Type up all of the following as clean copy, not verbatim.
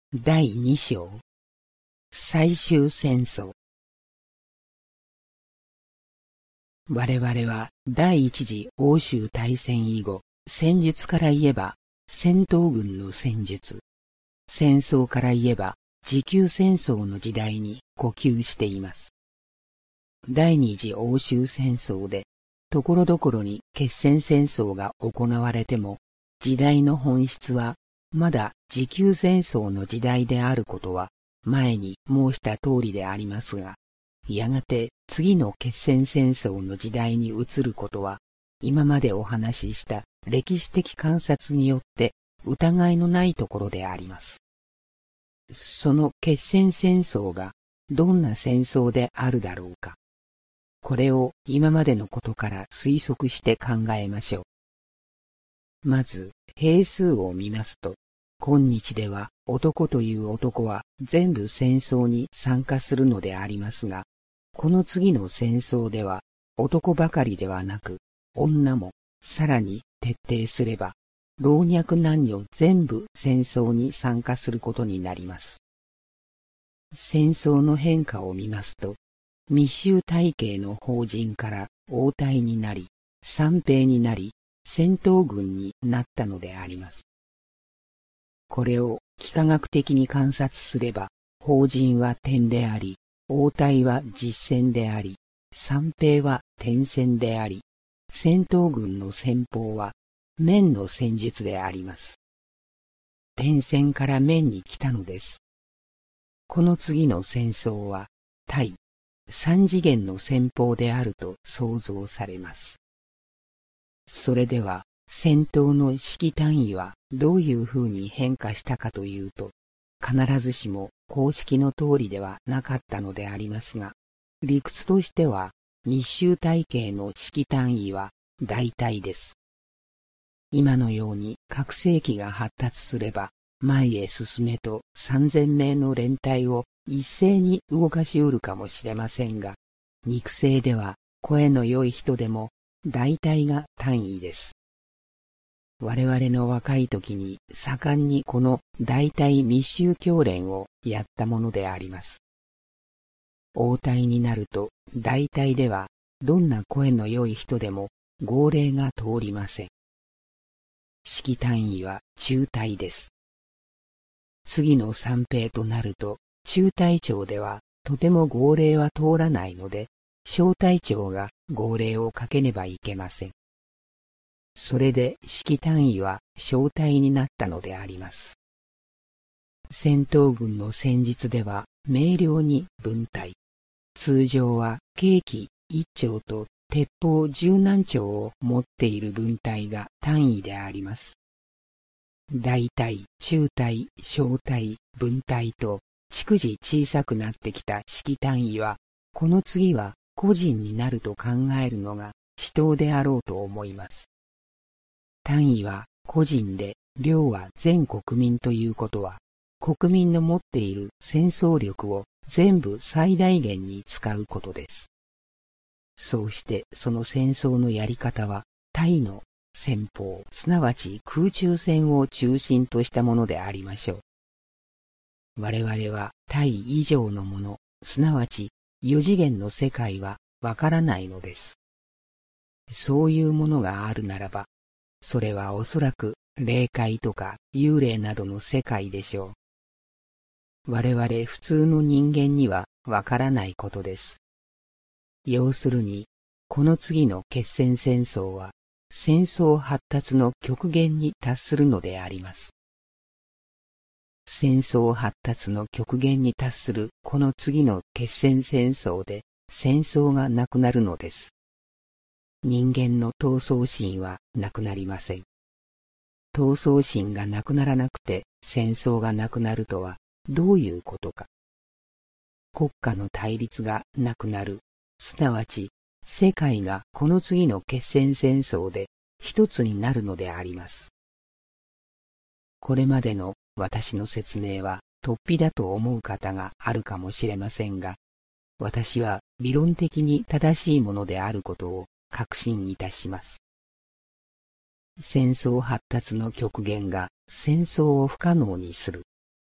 第2章最終戦争。我々は第一次欧州大戦以後、戦術から言えば戦闘群の戦術、戦争から言えば持久戦争の時代に呼吸しています。第二次欧州戦争でところどころに決戦戦争が行われても、時代の本質はまだ持久戦争の時代であることは前に申した通りでありますが、やがて次の決戦戦争の時代に移ることは、今までお話しした歴史的観察によって疑いのないところであります。その決戦戦争がどんな戦争であるだろうか。これを今までのことから推測して考えましょう。まず、兵数を見ますと、今日では男という男は全部戦争に参加するのでありますが、この次の戦争では男ばかりではなく、女もさらに徹底すれば、老若男女全部戦争に参加することになります。戦争の変化を見ますと、密集体系の邦人から応対になり、散兵になり、戦闘群になったのであります。これを幾何学的に観察すれば、邦人は点であり、応対は実戦であり、散兵は点戦であり、戦闘軍の戦法は面の戦術であります。点戦から面に来たのです。この次の戦争は対三次元の戦法であると想像されます。それでは戦闘の指揮単位はどういうふうに変化したかというと、必ずしも公式の通りではなかったのでありますが、理屈としては密集体系の指揮単位は大体です。今のように拡声器が発達すれば、前へ進めと3000名の連隊を一斉に動かし得るかもしれませんが、肉声では声の良い人でも大体が単位です。我々の若い時に盛んにこの大体密集教練をやったものであります。応対になると大体ではどんな声の良い人でも号令が通りません。指揮単位は中隊です。次の散兵となると中隊長ではとても号令は通らないので、小隊長が号令をかけねばいけません。それで指揮単位は小隊になったのであります。戦闘軍の戦術では明瞭に分隊、通常は軽騎1丁と鉄砲10何丁を持っている分隊が単位であります。大隊、中隊、小隊、分隊と逐次小さくなってきた指揮単位は、この次は個人になると考えるのが至当であろうと思います。単位は個人で、領は全国民ということは、国民の持っている戦争力を全部最大限に使うことです。そうしてその戦争のやり方は、対の戦法、すなわち空中戦を中心としたものでありましょう。我々は対以上のもの、すなわち4次元の世界はわからないのです。そういうものがあるならば、それはおそらく霊界とか幽霊などの世界でしょう。我々普通の人間にはわからないことです。要するに、この次の決戦戦争は戦争発達の極限に達するのであります。戦争発達の極限に達するこの次の決戦戦争で戦争がなくなるのです。人間の闘争心はなくなりません。闘争心がなくならなくて戦争がなくなるとはどういうことか。国家の対立がなくなる、すなわち世界がこの次の決戦戦争で一つになるのであります。これまでの私の説明は突飛だと思う方があるかもしれませんが、私は理論的に正しいものであることを確信いたします。戦争発達の極限が戦争を不可能にする。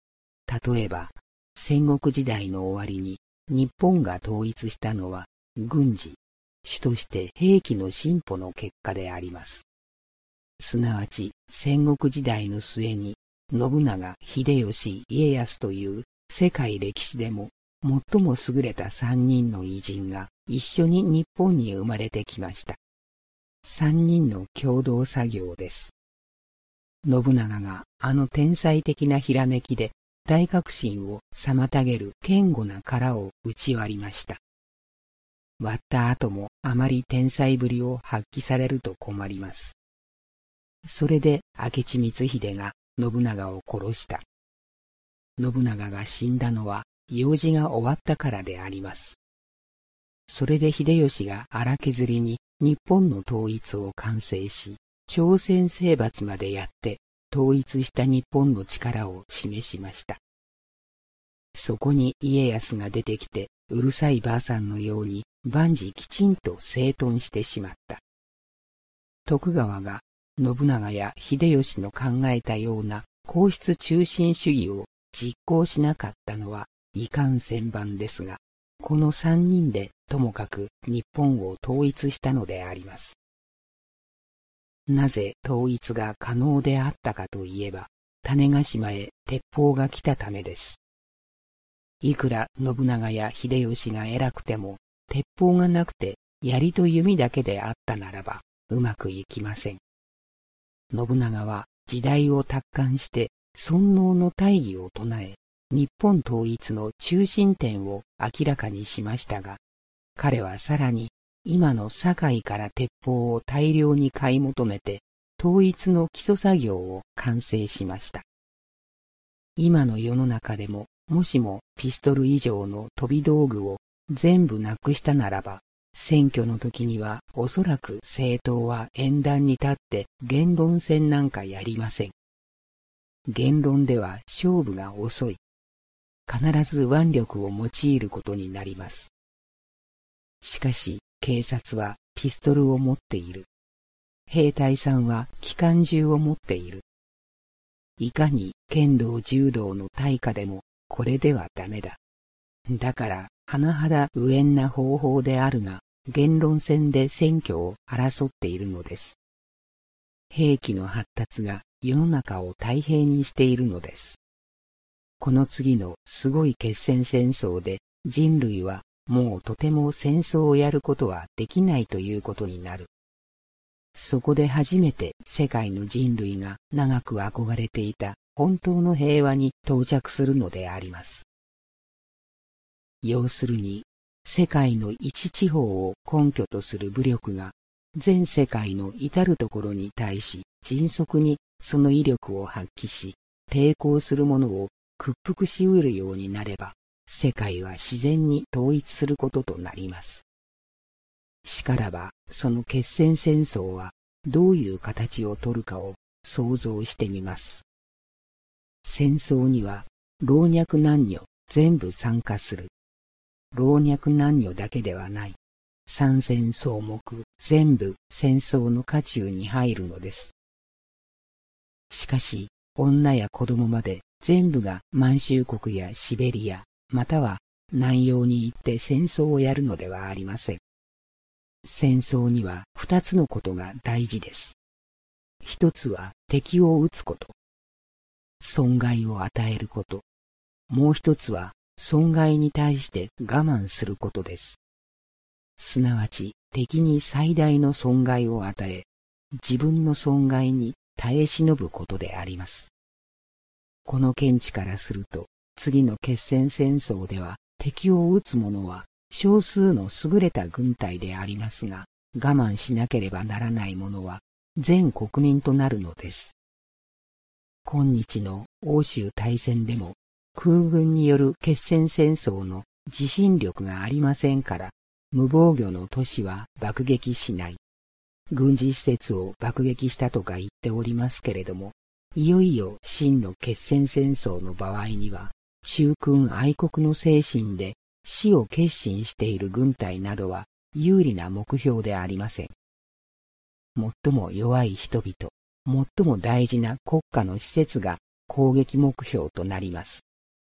例えば、戦国時代の終わりに日本が統一したのは軍事、主として兵器の進歩の結果であります。すなわち戦国時代の末に信長、秀吉、家康という世界歴史でも最も優れた3人の偉人が一緒に日本に生まれてきました。3人の共同作業です。信長があの天才的なひらめきで大革新を妨げる堅固な殻を打ち割りました。割った後もあまり天才ぶりを発揮されると困ります。それで明智光秀が信長を殺した。信長が死んだのは用事が終わったからであります。それで秀吉が荒削りに日本の統一を完成し、朝鮮征伐までやって統一した日本の力を示しました。そこに家康が出てきて、うるさいばあさんのように万事きちんと整頓してしまった。徳川が信長や秀吉の考えたような皇室中心主義を実行しなかったのはいかんせんばんですが、この3人でともかく日本を統一したのであります。なぜ統一が可能であったかといえば、種子島へ鉄砲が来たためです。いくら信長や秀吉が偉くても、鉄砲がなくて槍と弓だけであったならば、うまくいきません。信長は時代を達観して尊王の大義を唱え、日本統一の中心点を明らかにしましたが、彼はさらに今の堺から鉄砲を大量に買い求めて、統一の基礎作業を完成しました。今の世の中でも、もしもピストル以上の飛び道具を全部なくしたならば、選挙の時にはおそらく政党は演壇に立って言論戦なんかやりません。言論では勝負が遅い。必ず腕力を用いることになります。しかし警察はピストルを持っている。兵隊さんは機関銃を持っている。いかに剣道柔道の対価でもこれではダメだ。だから甚だ無縁な方法であるが、言論戦で選挙を争っているのです。兵器の発達が世の中を太平にしているのです。この次のすごい決戦戦争で人類はもうとても戦争をやることはできないということになる。そこで初めて世界の人類が長く憧れていた本当の平和に到着するのであります。要するに、世界の一地方を根拠とする武力が全世界の至るところに対し迅速にその威力を発揮し、抵抗する者を屈服し得るようになれば、世界は自然に統一することとなります。しからば、その決戦戦争はどういう形をとるかを想像してみます。戦争には老若男女全部参加する。老若男女だけではない。三戦草木全部戦争の渦中に入るのです。しかし、女や子供まで全部が満州国やシベリア、または南洋に行って戦争をやるのではありません。戦争には二つのことが大事です。一つは敵を撃つこと。損害を与えること。もう一つは損害に対して我慢することです。すなわち敵に最大の損害を与え、自分の損害に耐え忍ぶことであります。この見地からすると、次の決戦戦争では敵を撃つ者は少数の優れた軍隊でありますが、我慢しなければならない者は全国民となるのです。今日の欧州大戦でも空軍による決戦戦争の自信力がありませんから、無防御の都市は爆撃しない。軍事施設を爆撃したとか言っておりますけれども、いよいよ真の決戦戦争の場合には、忠君愛国の精神で死を決心している軍隊などは有利な目標でありません。最も弱い人々、最も大事な国家の施設が攻撃目標となります。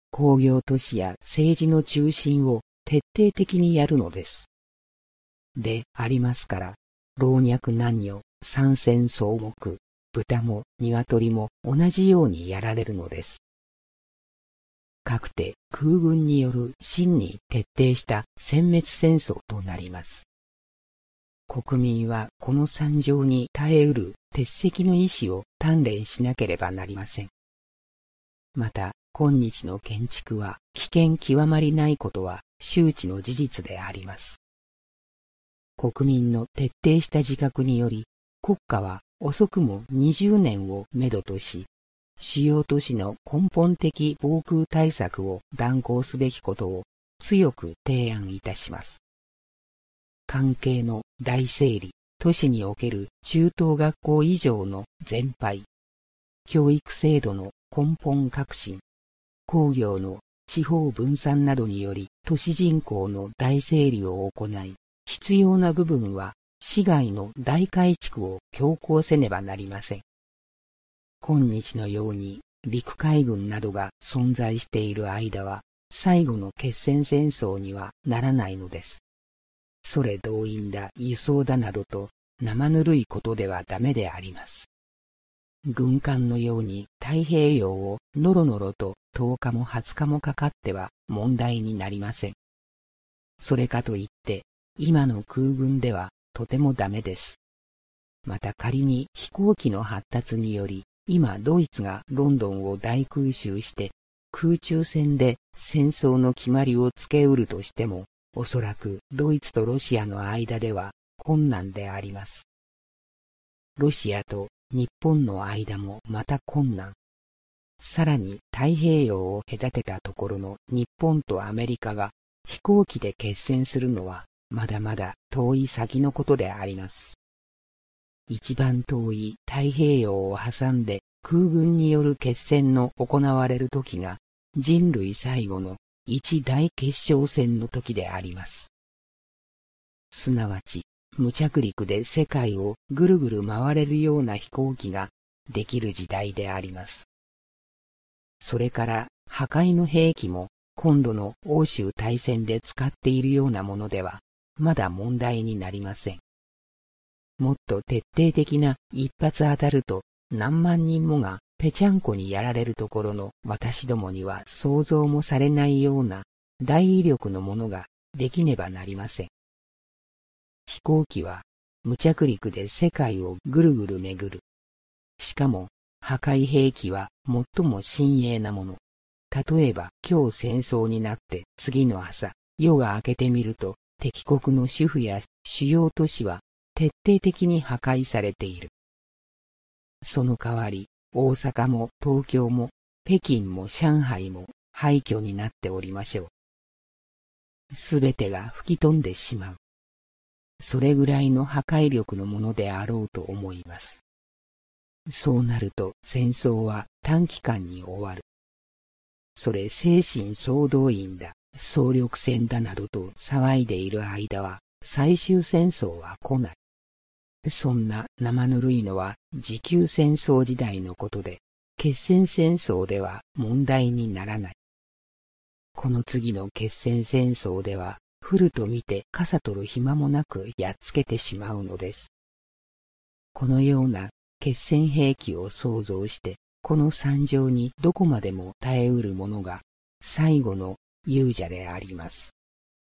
工業都市や政治の中心を徹底的にやるのです。でありますから、老若男女、三千草木、豚も鶏も同じようにやられるのです。かくて空軍による真に徹底した殲滅戦争となります。国民はこの惨状に耐えうる鉄石の意志を鍛錬しなければなりません。また、今日の建築は危険極まりないことは周知の事実であります。国民の徹底した自覚により、国家は遅くも20年をめどとし、主要都市の根本的防空対策を断行すべきことを強く提案いたします。関係の大整理、都市における中等学校以上の全廃、教育制度の根本革新、工業の地方分散などにより都市人口の大整理を行い、必要な部分は市街の大改築を強行せねばなりません。今日のように陸海軍などが存在している間は最後の決戦戦争にはならないのです。それ動員だ、輸送だなどと生ぬるいことではダメであります。軍艦のように太平洋をのろのろと10日も20日もかかっては問題になりません。それかといって今の空軍ではとてもダメです。また仮に飛行機の発達により今ドイツがロンドンを大空襲して空中戦で戦争の決まりをつけうるとしても、おそらくドイツとロシアの間では困難であります。ロシアと日本の間もまた困難。さらに太平洋を隔てたところの日本とアメリカが飛行機で決戦するのはまだまだ遠い先のことであります。一番遠い太平洋を挟んで空軍による決戦の行われる時が人類最後の一大決勝戦の時であります。すなわち無着陸で世界をぐるぐる回れるような飛行機ができる時代であります。それから破壊の兵器も今度の欧州大戦で使っているようなものではまだ問題になりません。もっと徹底的な一発当たると何万人もがぺちゃんこにやられるところの私どもには想像もされないような大威力のものができねばなりません。飛行機は無着陸で世界をぐるぐる巡る。しかも破壊兵器は最も新鋭なもの。例えば今日戦争になって次の朝、夜が明けてみると敵国の主婦や主要都市は徹底的に破壊されている。その代わり、大阪も東京も北京も上海も廃墟になっておりましょう。すべてが吹き飛んでしまう。それぐらいの破壊力のものであろうと思います。そうなると戦争は短期間に終わる。それ精神総動員だ、総力戦だなどと騒いでいる間は最終戦争は来ない。そんな生ぬるいのは持久戦争時代のことで、決戦戦争では問題にならない。この次の決戦戦争では、降ると見て傘取る暇もなくやっつけてしまうのです。このような決戦兵器を創造して、この惨状にどこまでも耐えうるものが最後の勇者であります。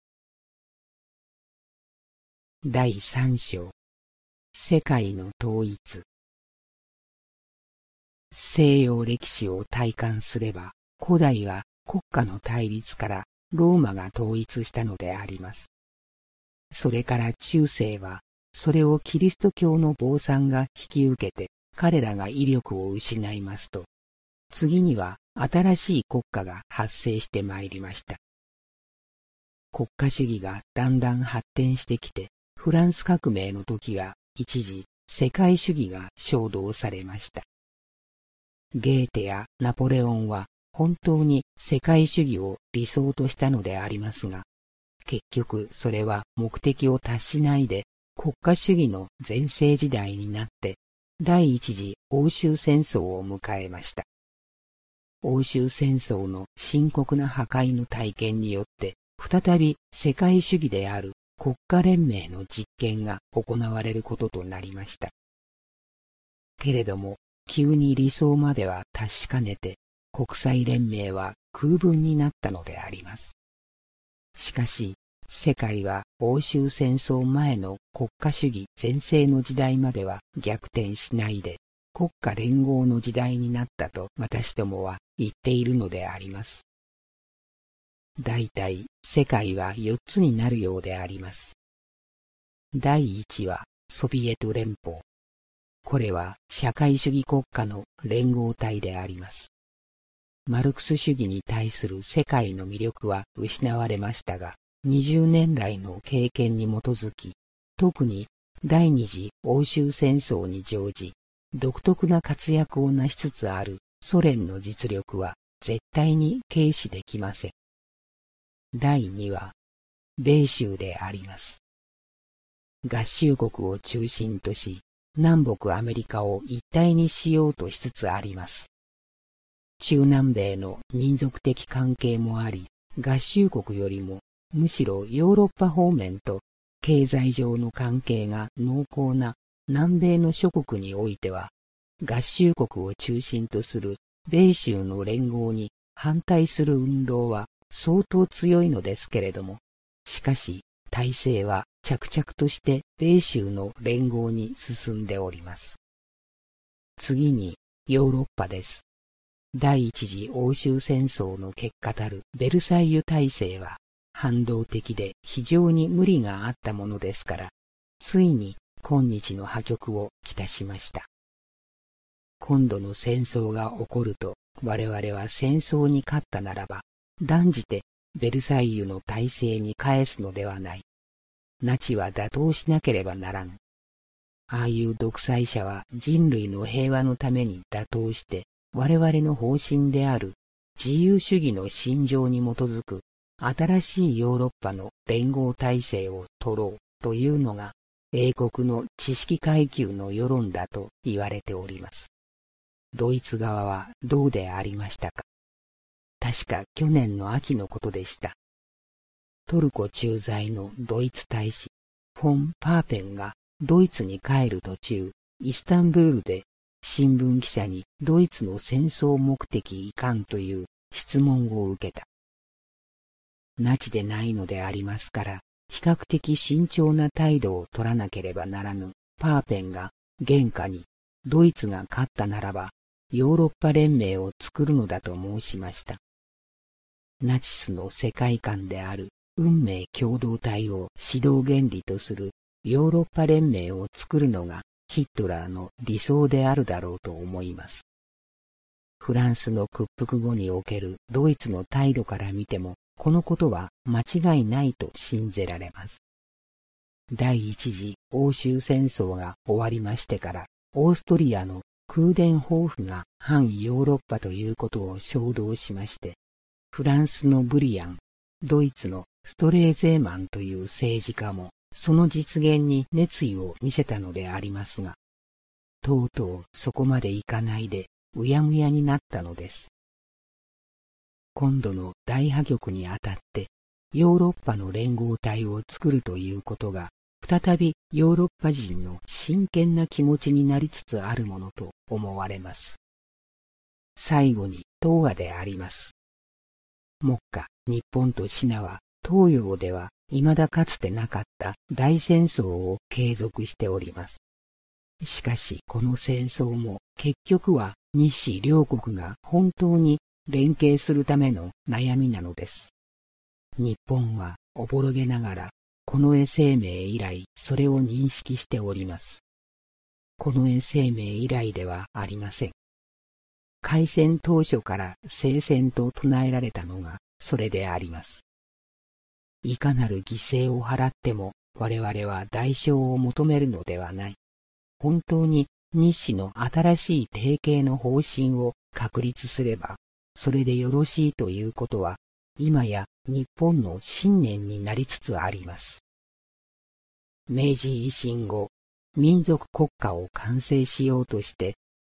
第3章、世界の統一。西洋歴史を体感すれば、古代は国家の対立からローマが統一したのであります。それから中世は、それをキリスト教の坊さんが引き受けて、彼らが威力を失いますと、次には新しい国家が発生してまいりました。国家主義がだんだん発展してきて、フランス革命の時は一時世界主義が衝動されました。ゲーテやナポレオンは本当に世界主義を理想としたのでありますが、結局それは目的を達しないで国家主義の全盛時代になって第一次欧州戦争を迎えました。 欧州戦争の深刻な破壊の体験によって、再び世界主義である国家連盟の実験が行われることとなりました。けれども、急に理想までは達しかねて、国際連盟は空分になったのであります。しかし、世界は欧州戦争前の国家主義全盛の時代までは逆転しないで、国家連合の時代になったと私どもは言っているのであります。大体、世界は4つになるようであります。第1はソビエト連邦。これは社会主義国家の連合体であります。マルクス主義に対する世界の魅力は失われましたが、20年来の経験に基づき、特に第二次欧州戦争に乗じ、独特な活躍を成しつつあるソ連の実力は絶対に軽視できません。第2は、米州であります。合衆国を中心とし、南北アメリカを一体にしようとしつつあります。中南米の民族的関係もあり、合衆国よりもむしろヨーロッパ方面と経済上の関係が濃厚な南米の諸国においては、合衆国を中心とする米州の連合に反対する運動は相当強いのですけれども、しかし体制は着々として米州の連合に進んでおります。次にヨーロッパです。第一次欧州戦争の結果たるベルサイユ体制は反動的で非常に無理があったものですから、ついに今日の破局をきたしました。今度の戦争が起こると、我々は戦争に勝ったならば、断じてベルサイユの体制に返すのではない。ナチは打倒しなければならん。ああいう独裁者は人類の平和のために打倒して、我々の方針である自由主義の信条に基づく新しいヨーロッパの連合体制を取ろうというのが英国の知識階級の世論だと言われております。ドイツ側はどうでありましたか。確か去年の秋のことでした。トルコ駐在のドイツ大使フォン・パーペンがドイツに帰る途中、イスタンブールで新聞記者にドイツの戦争目的いかんという質問を受けた。ナチでないのでありますから、比較的慎重な態度を取らなければならぬパーペンが原価にドイツが勝ったならばヨーロッパ連盟を作るのだと申しました。ナチスの世界観である運命共同体を指導原理とするヨーロッパ連盟を作るのがヒットラーの理想であるだろうと思います。フランスの屈服後におけるドイツの態度から見ても、このことは間違いないと信じられます。第一次欧州戦争が終わりましてから、オーストリアの空伝抱負が反ヨーロッパということを衝動しまして、フランスのブリアン、ドイツのストレーゼーマンという政治家もその実現に熱意を見せたのでありますが、とうとうそこまでいかないでうやむやになったのです。今度の大破局にあたってヨーロッパの連合体を作るということが再びヨーロッパ人の真剣な気持ちになりつつあるものと思われます。最後に東亜であります。目下日本とシナは東洋では未だかつてなかった大戦争を継続しております。しかしこの戦争も結局は日清両国が本当に連携するための悩みなのです。日本はおぼろげながら近衛生命以来それを認識しております。近衛生命以来ではありません。開戦当初から聖戦と唱えられたのがそれであります。いかなる犠牲を払っても我々は代償を求めるのではない。本当に日清の新しい提携の方針を確立すれば、それでよろしいということは、今や日本の信念になりつつあります。明治維新後、民族国家を完成しようとして、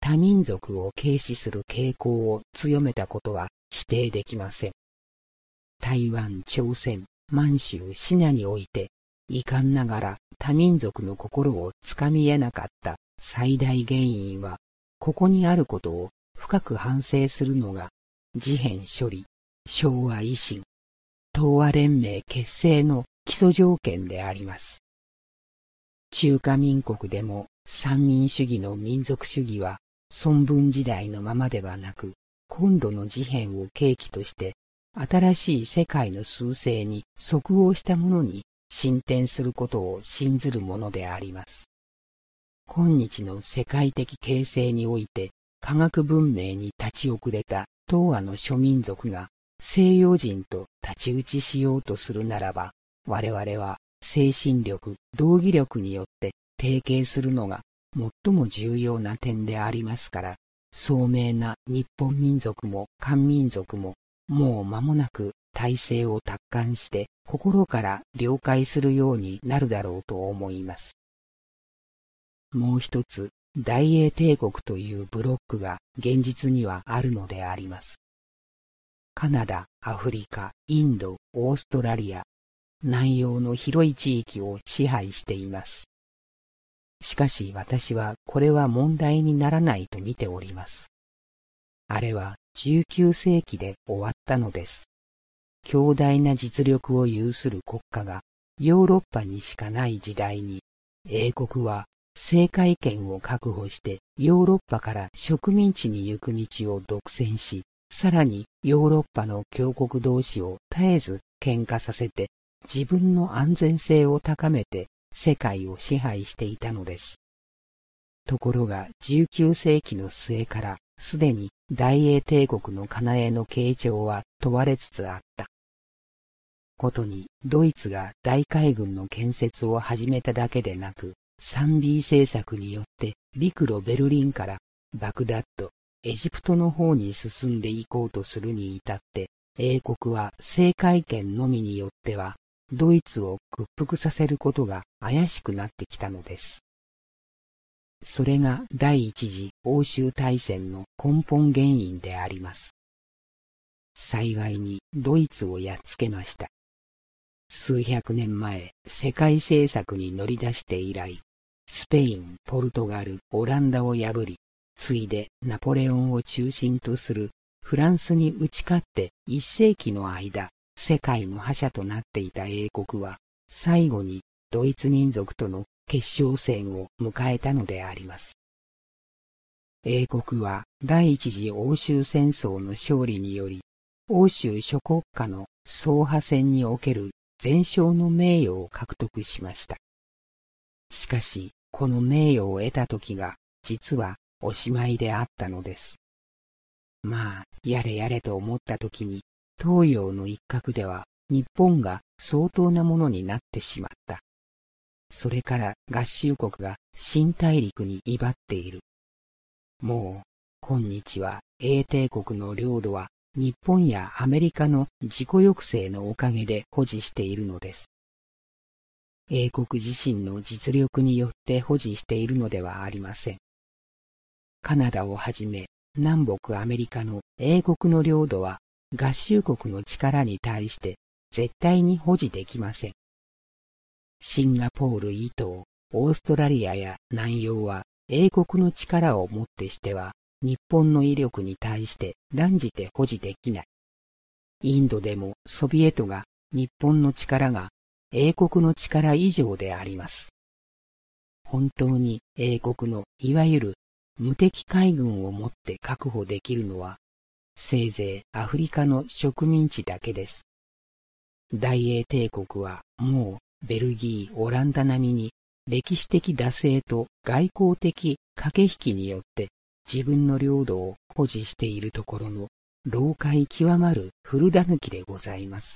多民族を軽視する傾向を強めたことは否定できません。台湾、朝鮮、満州、シナにおいて、遺憾ながら多民族の心をつかみ得なかった最大原因は、ここにあることを深く反省するのが、事変処理、昭和維新、東亜連盟結成の基礎条件であります。中華民国でも三民主義の民族主義は、孫文時代のままではなく、今度の事変を契機として、新しい世界の趨勢に即応したものに進展することを信ずるものであります。今日の世界的形成において、科学文明に立ち遅れた東亜の諸民族が西洋人と太刀打ちしようとするならば、我々は精神力、道義力によって提携するのが最も重要な点でありますから、聡明な日本民族も漢民族ももう間もなく体制を達観して心から了解するようになるだろうと思います。もう一つ、大英帝国というブロックが現実にはあるのであります。カナダ、アフリカ、インド、オーストラリア、南洋の広い地域を支配しています。しかし私はこれは問題にならないと見ております。あれは19世紀で終わったのです。強大な実力を有する国家がヨーロッパにしかない時代に、英国は制海権を確保してヨーロッパから植民地に行く道を独占し、さらにヨーロッパの強国同士を絶えず喧嘩させて自分の安全性を高めて世界を支配していたのです。ところが19世紀の末からすでに大英帝国のかなえの傾聴は問われつつあった。ことにドイツが大海軍の建設を始めただけでなく、3B 政策によって陸路ベルリンからバグダッド、エジプトの方に進んでいこうとするに至って、英国は制海権のみによってはドイツを屈服させることが怪しくなってきたのです。それが第一次欧州大戦の根本原因であります。幸いにドイツをやっつけました。数百年前、世界政策に乗り出して以来、スペイン、ポルトガル、オランダを破り、ついでナポレオンを中心とするフランスに打ち勝って1世紀の間、世界の覇者となっていた英国は、最後にドイツ民族との決勝戦を迎えたのであります。英国は第一次欧州戦争の勝利により、欧州諸国家の総破戦における全勝の名誉を獲得しました。しかし、この名誉を得た時が、実はおしまいであったのです。まあ、やれやれと思った時に、東洋の一角では日本が相当なものになってしまった。それから合衆国が新大陸に威張っている。もう、今日は英帝国の領土は日本やアメリカの自己抑制のおかげで保持しているのです。英国自身の実力によって保持しているのではありません。カナダをはじめ南北アメリカの英国の領土は合衆国の力に対して絶対に保持できません。シンガポール以東、オーストラリアや南洋は英国の力をもってしては日本の威力に対して断じて保持できない。インドでもソビエトが日本の力が英国の力以上であります。本当に英国のいわゆる無敵海軍をもって確保できるのはせいぜいアフリカの植民地だけです。大英帝国はもうベルギー、オランダ並みに歴史的惰性と外交的駆け引きによって自分の領土を保持しているところの老獪極まる古狸でございます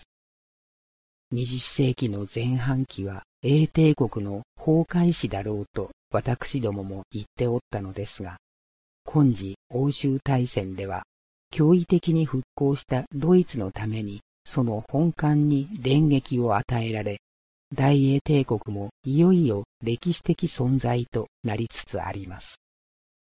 。20世紀の前半期は英帝国の崩壊史だろうと私どもも言っておったのですが、今時欧州大戦では驚異的に復興したドイツのためにその本幹に電撃を与えられ、大英帝国もいよいよ歴史的存在となりつつあります。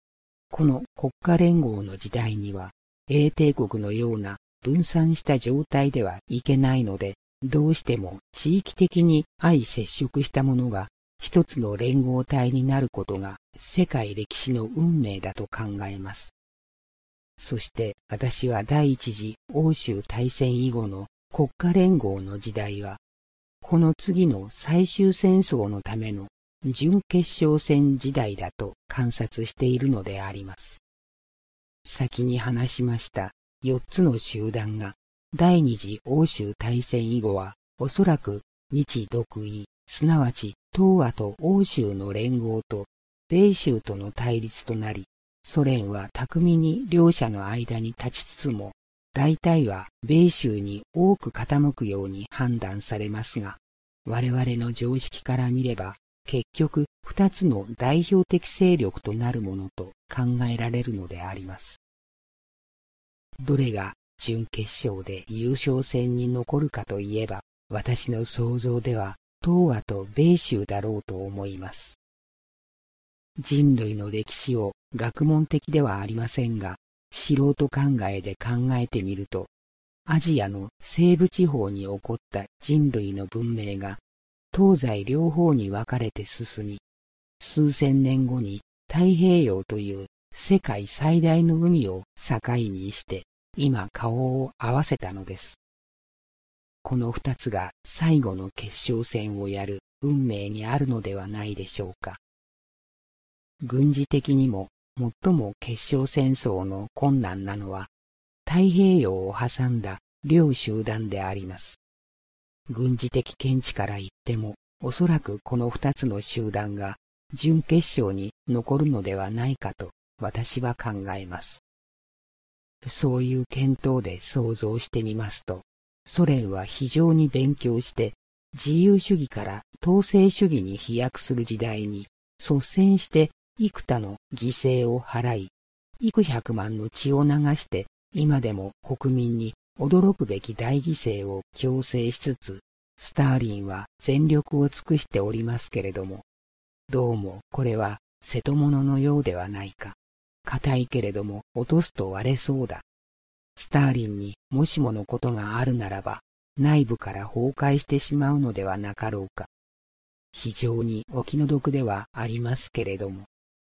この国家連合の時代には、英帝国のような分散した状態ではいけないので、どうしても地域的に相接触したものが一つの連合体になることが世界歴史の運命だと考えます。そして私は第一次欧州大戦以後の国家連合の時代は、この次の最終戦争のための準決勝戦時代だと観察しているのであります。先に話しました4つの集団が第二次欧州大戦以後はおそらく日独伊、すなわち東亜と欧州の連合と米州との対立となり、ソ連は巧みに両者の間に立ちつつも、大体は米州に多く傾くように判断されますが、我々の常識から見れば、結局二つの代表的勢力となるものと考えられるのであります。どれが準決勝で優勝戦に残るかといえば、私の想像では東亜と米州だろうと思います。人類の歴史を学問的ではありませんが、素人考えで考えてみると、アジアの西部地方に起こった人類の文明が東西両方に分かれて進み、数千年後に太平洋という世界最大の海を境にして今顔を合わせたのです。この二つが最後の決勝戦をやる運命にあるのではないでしょうか。軍事的にも最も決勝戦争の困難なのは太平洋を挟んだ両集団であります。軍事的見地から言ってもおそらくこの二つの集団が準決勝に残るのではないかと私は考えます。そういう見当で想像してみますと、ソ連は非常に勉強して自由主義から統制主義に飛躍する時代に率先して幾多の犠牲を払い、幾百万の血を流して今でも国民に驚くべき大犠牲を強制しつつ、スターリンは全力を尽くしておりますけれども、どうもこれは瀬戸物のようではないか。硬いけれども落とすと割れそうだ。スターリンにもしものことがあるならば、内部から崩壊してしまうのではなかろうか。非常にお気の毒ではありますけれども。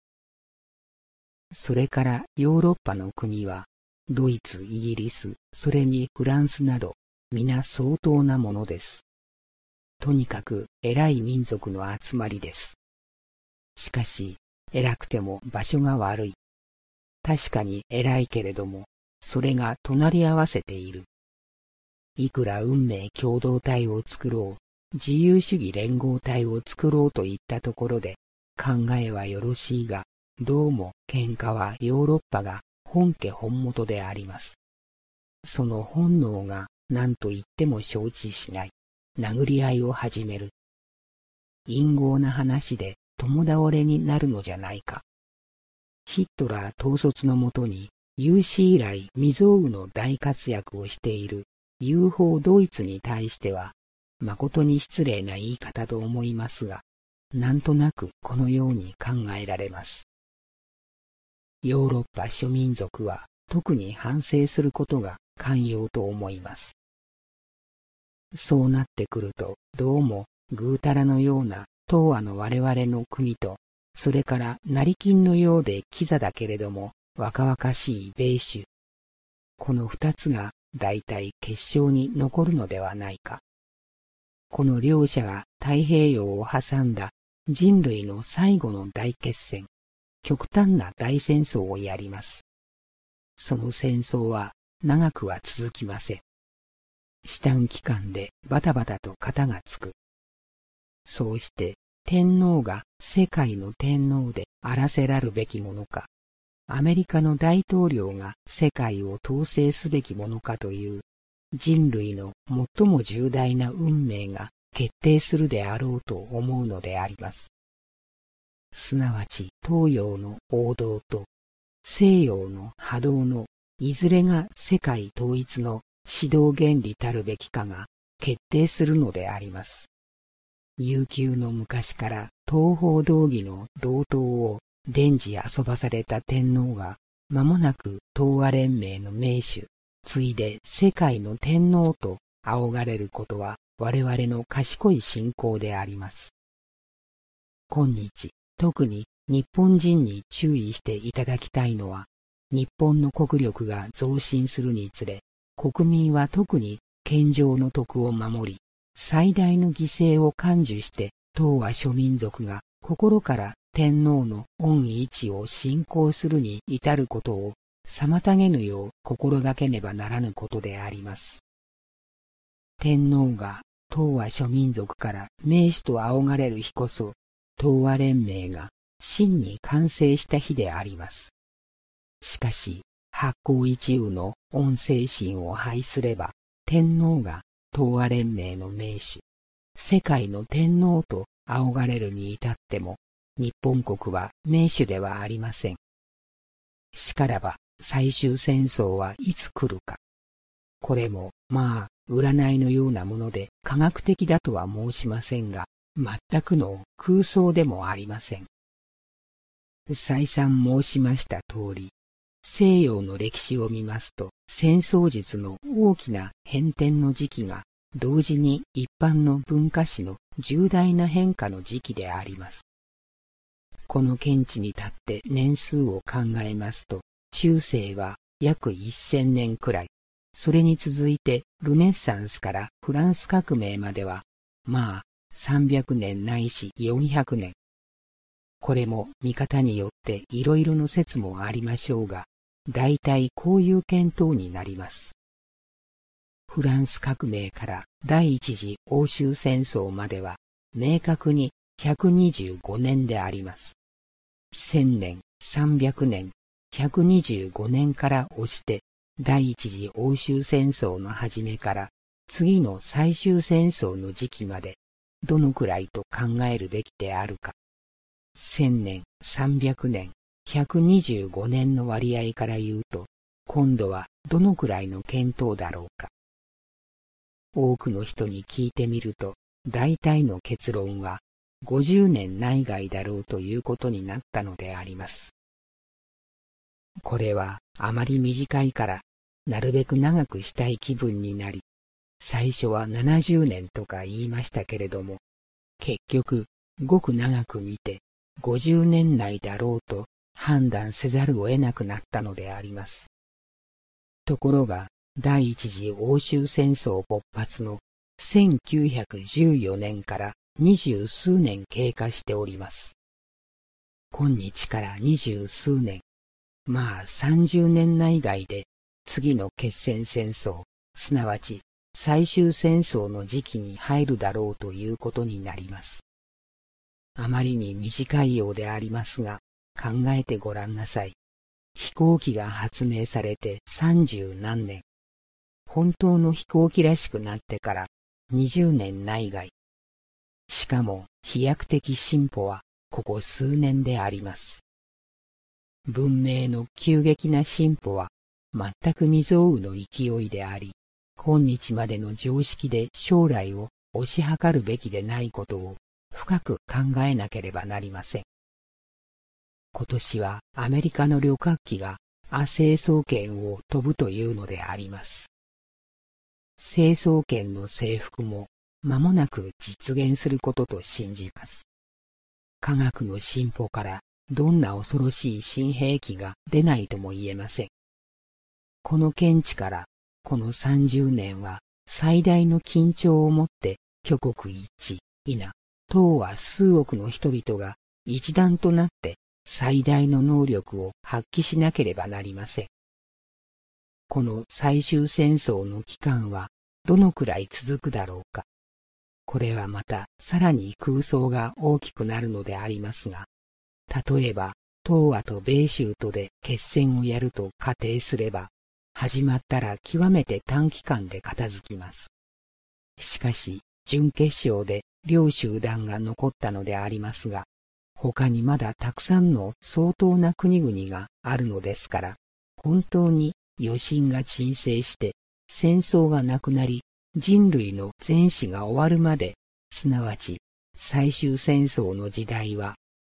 それからヨーロッパの国は、ドイツ、イギリス、それにフランスなど、皆相当なものです。とにかく偉い民族の集まりです。しかし、偉くても場所が悪い。確かに偉いけれども、それが隣り合わせている。いくら運命共同体を作ろう、自由主義連合体を作ろうといったところで、考えはよろしいが、どうも喧嘩はヨーロッパが本家本元であります。その本能が何と言っても承知しない。殴り合いを始める。陰謀な話で共倒れになるのじゃないか。ヒットラー統率のもとに有史以来未曾有の大活躍をしている友好ドイツに対しては、誠に失礼な言い方と思いますが、なんとなくこのように考えられます。ヨーロッパ諸民族は特に反省することが肝要と思います。そうなってくると、どうもぐうたらのような東亜の我々の国と、それから成金のようでキザだけれども若々しい米州、この二つが大体決勝に残るのではないか。この両者が太平洋を挟んだ人類の最後の大決戦、極端な大戦争をやります。その戦争は長くは続きません。短期間でバタバタと片がつく。そうして天皇が世界の天皇であらせらるべきものか、アメリカの大統領が世界を統制すべきものかという人類の最も重大な運命が決定するであろうと思うのであります。すなわち東洋の王道と西洋の覇道のいずれが世界統一の指導原理たるべきかが決定するのであります。悠久の昔から東方道義の道統を伝次遊ばされた天皇が、間もなく東亜連盟の盟主、ついで世界の天皇と仰がれることは我々の賢い信仰であります。今日、特に日本人に注意していただきたいのは、日本の国力が増進するにつれ、国民は特に憲章の徳を守り、最大の犠牲を甘受して東亜諸民族が心から天皇の恩意地を信仰するに至ることを妨げぬよう心がけねばならぬことであります。天皇が東亜諸民族から盟主と仰がれる日こそ、東亜連盟が真に完成した日であります。しかし、八公一右の恩精神を拝すれば、天皇が東亜連盟の盟主、世界の天皇と仰がれるに至っても、日本国は盟主ではありません。しからば、最終戦争はいつ来るか。これも、占いのようなもので科学的だとは申しませんが、全くの空想でもありません。再三申しました通り、西洋の歴史を見ますと、戦争術の大きな変転の時期が、同時に一般の文化史の重大な変化の時期であります。この見地に立って年数を考えますと、中世は約1000年くらい、それに続いてルネッサンスからフランス革命までは、300年ないし400年。これも見方によっていろいろの説もありましょうが、大体こういう見当になります。フランス革命から第一次欧州戦争までは明確に125年であります。1000年、300年、125年から押して第一次欧州戦争の始めから次の最終戦争の時期までどのくらいと考えるべきであるか。1000年、300年、125年の割合から言うと、今度はどのくらいの見当だろうか。多くの人に聞いてみると、大体の結論は50年内外だろうということになったのであります。これはあまり短いから、なるべく長くしたい気分になり、最初は70年とか言いましたけれども、結局、ごく長く見て、50年内だろうと判断せざるを得なくなったのであります。ところが、第一次欧州戦争勃発の1914年から20数年経過しております。今日から20数年、30年内外で次の決戦戦争、すなわち最終戦争の時期に入るだろうということになります。あまりに短いようでありますが、考えてごらんなさい。飛行機が発明されて30何年。本当の飛行機らしくなってから20年内外。しかも飛躍的進歩はここ数年であります。文明の急激な進歩は全く未曾有の勢いであり、今日までの常識で将来を推し量るべきでないことを深く考えなければなりません。今年はアメリカの旅客機が亜成層圏を飛ぶというのであります。成層圏の征服も間もなく実現することと信じます。科学の進歩からどんな恐ろしい新兵器が出ないとも言えません。この見地からこの30年は最大の緊張をもって挙国一致、東亜数億の人々が一丸となって最大の能力を発揮しなければなりません。この最終戦争の期間はどのくらい続くだろうか。これはまたさらに空想が大きくなるのでありますが、例えば東亜と米州とで決戦をやると仮定すれば、始まったら極めて短期間で片付きます。しかし準決勝で両集団が残ったのでありますが、他にまだたくさんの相当な国々があるのですから、本当に余震が鎮静して戦争がなくなり、人類の全史が終わるまで、すなわち最終戦争の時代は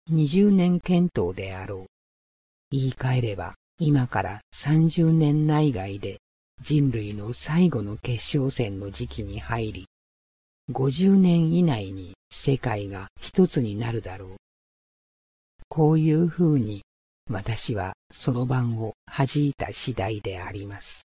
20年検討であろう。言い換えれば、今から30年内外で人類の最後の決勝戦の時期に入り、50年以内に世界が一つになるだろう。こういうふうに私はそろばんを弾いた次第であります。